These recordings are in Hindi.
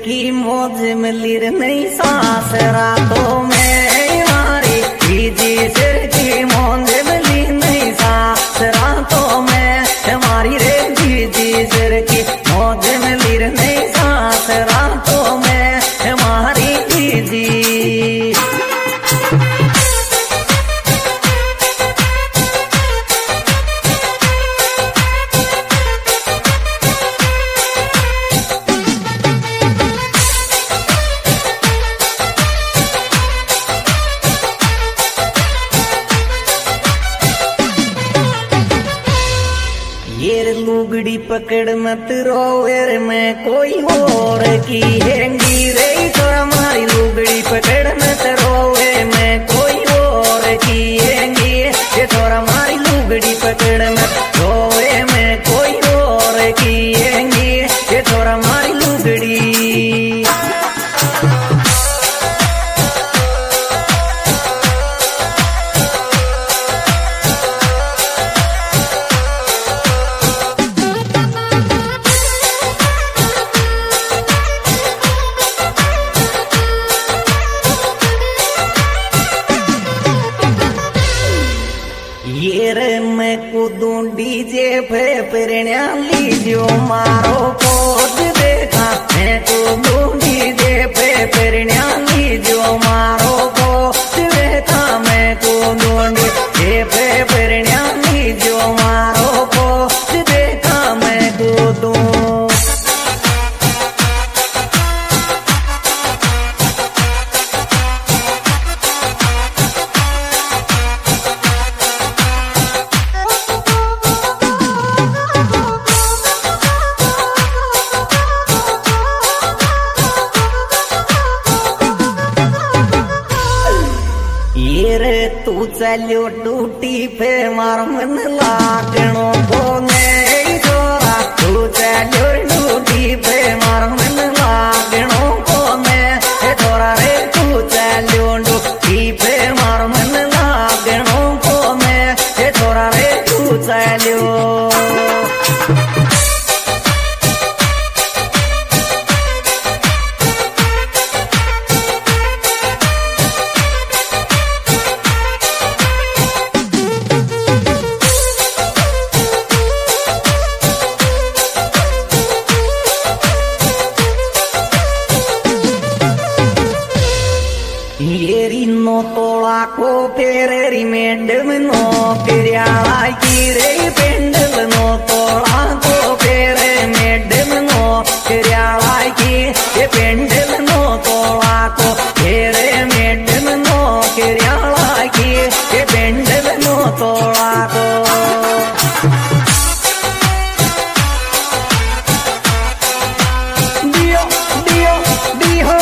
की मौज मिली रे नई सांस रातों में हमारी बीजी सिर की मौज मिली नई सांस रातों में हमारी रे बीजी सिर की मौज मिली रे नई सांस रातों में हमारी बीजी। ये लुगड़ी पकड़ मत रोवे मैं कोई और की हैंगी रे छोरा मारी लुगड़ी पकड़ मत रोवे मैं कोई और की हैंगी ये छोरा मारी लुगड़ी पकड़ मत रोवे मैं कोई और की हैंगी ये छोरा मारी लुगड़ी। ये रे मैं कूदूं डीजे पे प्रेरणा लीजियो मारो पोज देखा मैं कूदूं डीजे पे प्रेरणा लीजियो मारो पोज देखा मैं कूदूं डीजे पे प्रेरणा लीजियो मारो पोज देखा मैं कूदूं। ये रे तू चलियो टूटी पे मार मन लागणो कोने जोरा तू चलियो टूटी पे मार मन लागणो कोने जोरा रे तू चलियो टूटी पे मार मन लागणो कोने जोरा रे तू चलियो। येरी नो तोड़ा को पेरेरी मेंडल नो पेरियाला की रे पेंडल नो तोड़ा को पेरे मेंडल नो पेरियाला की ये पेंडल नो तोड़ा को पेरे मेंडल नो पेरियाला की ये पेंडल नो तोड़ा को। दियो दियो दियो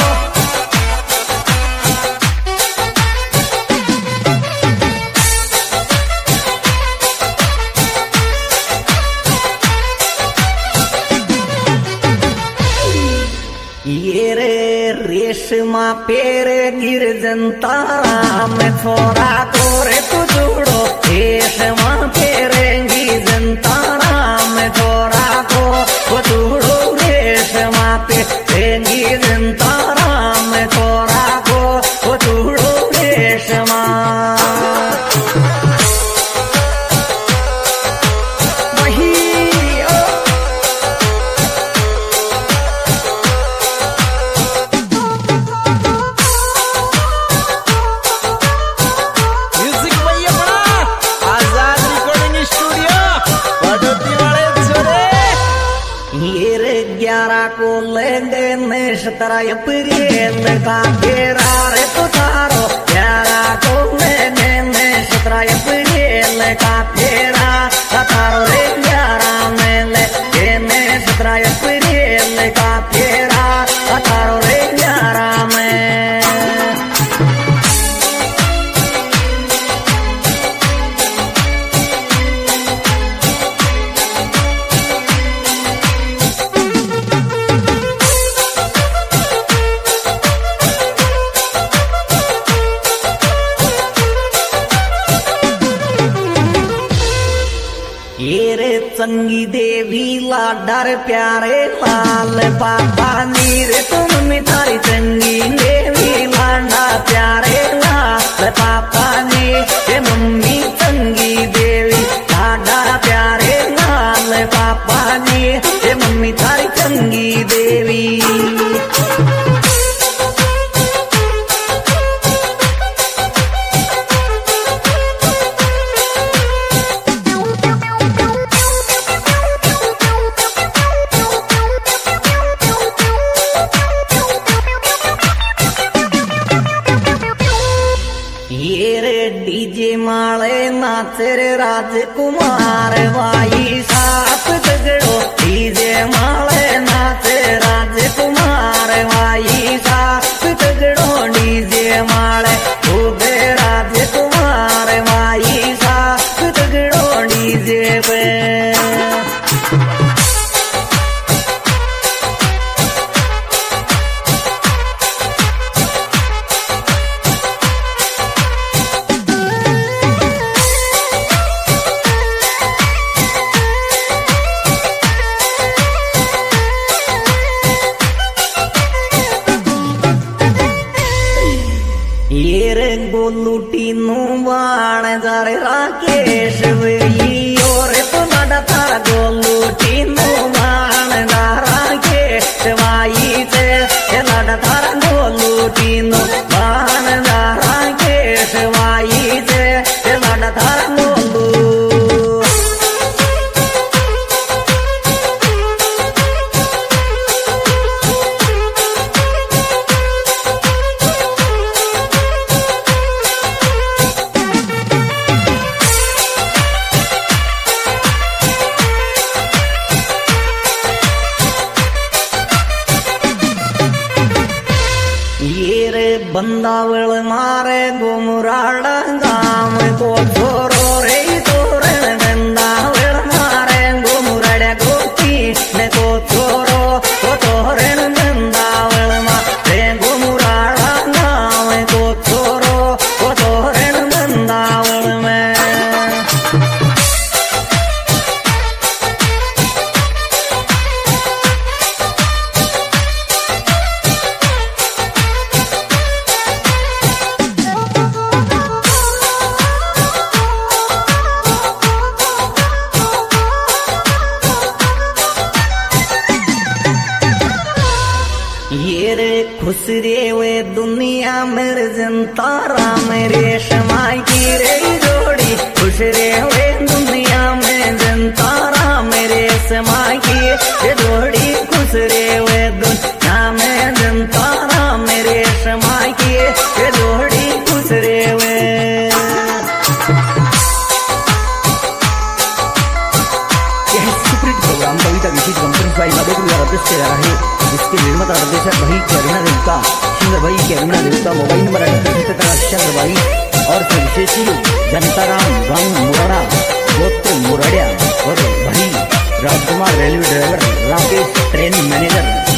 ये रे रेशमा पेरे गिरजन तारा में छोरा तोरे तू जोड़ो रेशमा पेरे गिरजन तारा में छोरा को जोड़ो रेशमा पेरे गिरजन तारा में छोरा को जोड़ो रेशमा। को लेंगे नेशतरा यपरियल का घेरा रे पुतारो 11 को लेंगे नेशतरा यपरियल का घेरा तारो रे 11 में ले नेशतरा यपरियल का घेरा तारो रे 11 में। संगी देवी लाडर प्यारे लाल पापा नीर तुम मिठाई चंगी देवी लाडा प्यारे लाल पापा नी मम्मी चंगी देवी लाडा प्यारे लाल पापा नी मम्मी थारी चंगी देवी। डीजे माले नाचे रे राजकुमार भाई साथ झगड़ो डीजे माले नाचे राजकुमार भाई साथ झगड़ो डीजे माले खूबे राजकुमार भाई साथ झगड़ो डीजे पे। गोलू टीनू बाण जारे राकेश वही और तो लड़ा थारा गोलू टीनू बाण जा राकेश वाई से लड़ा थारा गोलू टीनू बाण जा राकेश वाई से लड़ा थारा गोलू। बंदावल मारे गुमराड़ा गाम को छोरो रे तोरण बंदावल मारे गुमराड़ा गोती ने को छोरो को तोरण बंदावल मारे गुमराड़ा गाम को छोरो को तोरण बंदावल में। खुश रे वे दुनिया मेरे जनता राम रेशमा की रे जोड़ी खुश रे वे दुनिया में जनता राम रेशमा की जोड़ी खुश रे वे दुनिया में जनता राम रेशमा की जोड़ी खुश रे वे। प्रोग्राम कविता विशेष कंपनी बाई मधेपुरा अध्यक्ष से रहा है जिसके निर्माता निर्देशक भाई करीना देवता सिंगर भाई करीना देवता मोबाइल नंबर 88 भाई और विशेषी जनताराम गांव मुराड़ा गोत्र मुराड़िया और भाई Rajkumar railway driver Rakesh train manager